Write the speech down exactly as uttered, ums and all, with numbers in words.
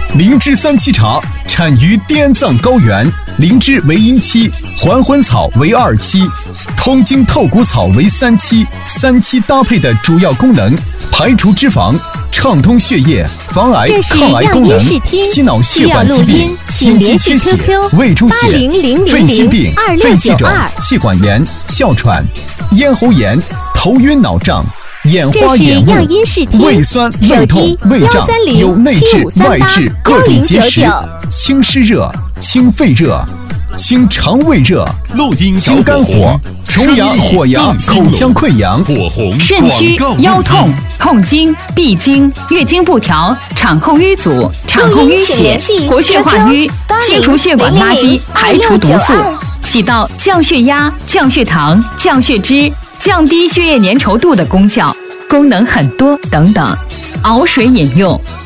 灵芝三七茶产于滇藏高原，灵芝为一期，还魂草为二期，通经透骨草为三期。三期搭配的主要功能：排除脂肪，畅通血液，防癌抗癌功能，心脑血管疾病、心肌缺血、胃出血、肺心病、肺气肿、气管炎、哮喘、咽喉炎、头晕脑胀、眼花眼雾、胃酸、胃痛、胃胀，有内痔、外痔、各种结石，清湿热、清肺热、清肠胃热、清肝火、虫牙、火牙、口腔溃疡、 肾虚、腰痛、痛经、闭经、月经不调、产后瘀阻、产后淤血、活血化瘀，清除血管垃圾，排除毒素，起到降血压、降血糖、降血脂、降低血液粘稠度的功效，功能很多等等。熬水饮用，